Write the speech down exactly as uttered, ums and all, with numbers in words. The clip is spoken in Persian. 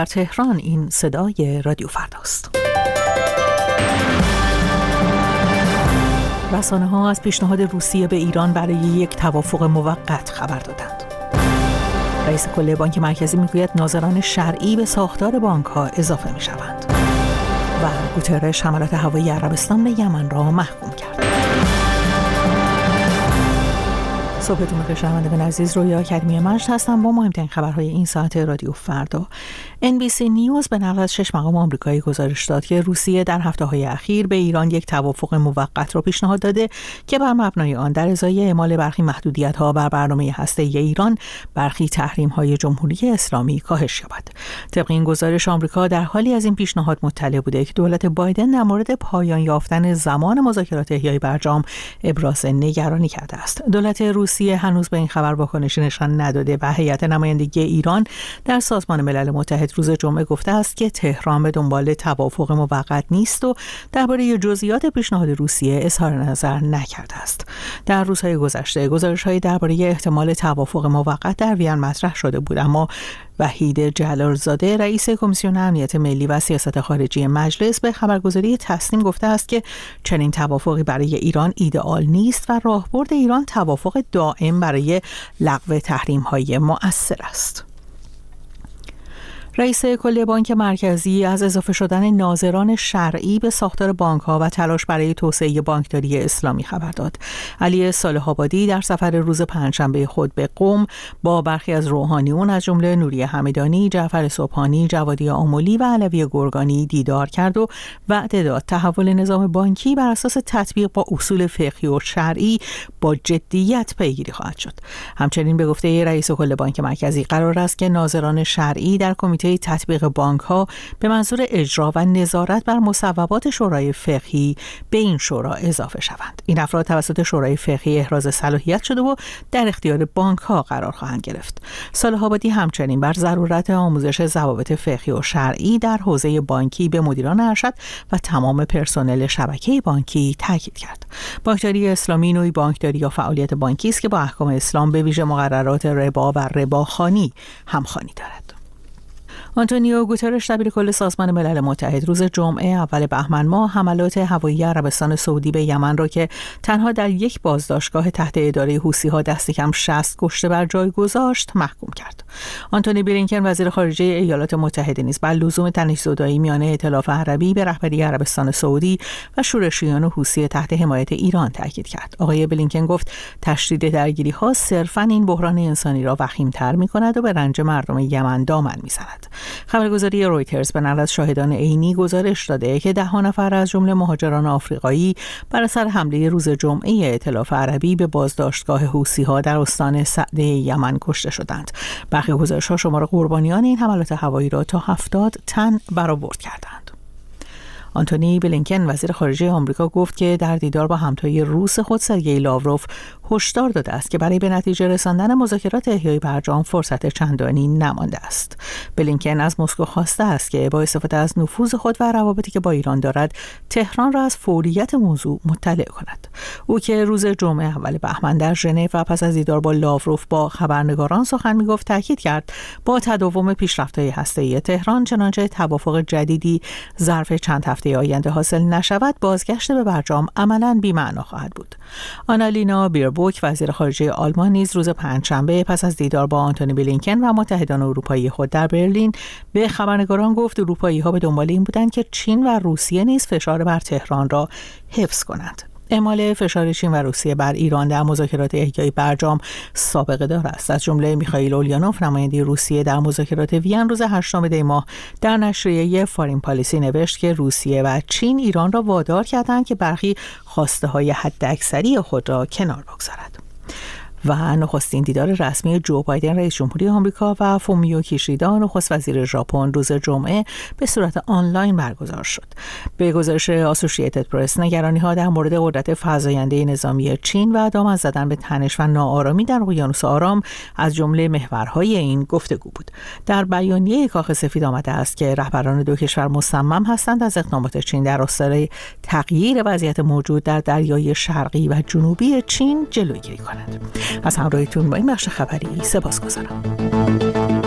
در تهران این صدای رادیو فرداست. رسانه‌ها از پیشنهاد روسیه به ایران برای یک توافق موقت خبر دادند. رئیس کل بانک مرکزی میگوید ناظران شرعی به ساختار بانک‌ها اضافه می‌شوند. و گوترش حملات هوایی عربستان به یمن را محکوم کرد. صبحتون بخیر شنوندگان عزیز، رویا اکادمی مجد هستم با مهمترین خبرهای این ساعت رادیو فردا. ان بی سی نیوز به نقل از شش مقام آمریکایی گزارش داد که روسیه در هفته‌های اخیر به ایران یک توافق موقت را پیشنهاد داده که بر مبنای آن در ازای اعمال برخی محدودیت‌ها بر برنامه هسته‌ای ایران برخی تحریم‌های جمهوری اسلامی کاهش یابد. طبق این گزارش آمریکا در حالی از این پیشنهاد مطلع بوده که دولت بایدن در مورد پایان یافتن زمان مذاکرات احیای برجام ابراز نگرانی کرده است. دولت روسیه هنوز به این خبر واکنشی نشان نداده و هیئت نمایندگی ایران در سازمان ملل متحد روز جمعه گفته است که تهران به دنبال توافق موقت نیست و درباره جزئیات پیشنهاد روسیه اظهار نظر نکرده است. در روزهای گذشته گزارش‌های درباره احتمال توافق موقت در وین مطرح شده بود، اما وحید جلالزاده رئیس کمیسیون امنیت ملی و سیاست خارجی مجلس به خبرگزاری تسنیم گفته است که چنین توافقی برای ایران ایدئال نیست و راهبرد ایران توافق دائم برای لغو تحریم‌های مؤثر است. رئیس کل بانک مرکزی از اضافه شدن ناظران شرعی به ساختار بانک‌ها و تلاش برای توسعه بانکداری اسلامی خبر داد. علی صالح آبادی در سفر روز پنجشنبه خود به قم با برخی از روحانیون از جمله نوری حمیدانی، جعفر سبحانی، جوادی آملی و علوی گرگانی دیدار کرد و وعده داد تحول نظام بانکی بر اساس تطبیق با اصول فقهی و شرعی با جدیت پیگیری خواهد شد. همچنین به گفته رئیس کل بانک مرکزی قرار است که ناظران شرعی در کمیته تطبیق بانک‌ها به منظور اجرا و نظارت بر مصوبات شورای فقهی به این شورا اضافه شوند. این افراد توسط شورای فقهی احراز صلاحیت شده و در اختیار بانک‌ها قرار خواهند گرفت. صالح آبادی همچنین بر ضرورت آموزش ضوابط فقهی و شرعی در حوزه بانکی به مدیران ارشد و تمام پرسنل شبکه بانکی تاکید کرد. بانکداری اسلامی نوعی بانکداری یا فعالیت بانکی است که با احکام اسلام به ویژه مقررات ربا و رباخوانی همخوانی دارد. آنتونیو گوترش دبیر کل سازمان ملل متحد روز جمعه اول بهمن ماه حملات هوایی عربستان سعودی به یمن را که تنها در یک بازداشتگاه تحت اداره حوثی‌ها دست کم شصت کشته بر جای گذاشت محکوم کرد. آنتونی بلینکن وزیر خارجه ایالات متحده نیز بر لزوم تنش‌زدایی میان ائتلاف عربی به رهبری عربستان سعودی و شورشیان حوثی تحت حمایت ایران تاکید کرد. آقای بلینکن گفت تشدید درگیری‌ها صرفاً این بحران انسانی را وخیم‌تر می‌کند و به رنج مردم یمن دامن می‌زند. خبرگزاری رویترز به نقل از شاهدان عینی گزارش داده که ده ها نفر از جمله مهاجران آفریقایی بر اثر حمله روز جمعه ائتلاف عربی به بازداشتگاه حوثی‌ها در استان سعده یمن کشته شدند. برخی گزارش‌ها شمار قربانیان این حملات هوایی را تا هفتاد تن برآورد کردند. آنتونی بلینکن وزیر خارجه آمریکا گفت که در دیدار با همتای روس خود سرگئی لاوروف هشدار داده است که برای به نتیجه رساندن مذاکرات احیای برجام فرصت چندانی نمانده است. بلینکن از مسکو خواسته است که با استفاده از نفوذ خود و روابطی که با ایران دارد تهران را از فوریت موضوع مطلع کند. او که روز جمعه اول بهمن در ژنو و پس از دیدار با لاوروف با خبرنگاران سخن می‌گفت تاکید کرد با تداوم پیشرفت‌های هسته‌ای تهران چنانچه توافق جدیدی ظرف چند هفته آینده حاصل نشود بازگشت به برجام عملاً بی‌معنا خواهد بود. آنالینا بیربوک وزیر خارجه آلمان نیز روز پنجشنبه پس از دیدار با آنتونی بلینکن و متحدان اروپایی خود در برلین به خبرنگاران گفت اروپایی‌ها به دنبال این بودند که چین و روسیه نیز فشار بر تهران را حفظ کنند. اعمال فشار چین و روسیه بر ایران در مذاکرات احیای برجام سابقه دار است. از جمله میخائیل اولینوف نماینده روسیه در مذاکرات وین روز هشتم دی ماه در نشریه فارین پالیسی نوشت که روسیه و چین ایران را وادار کردند که برخی خواسته‌های حداکثری خود را کنار بگذارد. و نخستین دیدار رسمی جو بایدن رئیس جمهوری آمریکا و فومیو کیشیدا نخست وزیر ژاپن روز جمعه به صورت آنلاین برگزار شد. به گزارش آسوشییتد پرس نگرانی‌ها در مورد قدرت فزاینده نظامی چین و دامن زدن به تنش و ناآرامی در اقیانوس آرام از جمله محورهای این گفتگو بود. در بیانیه کاخ سفید آمده است که رهبران دو کشور مصمم هستند از اقدامات چین در راستای تغییر وضعیت موجود در دریای شرقی و جنوبی چین جلوگیری کنند. از همراهیتون با این بخش خبری سپاسگزارم.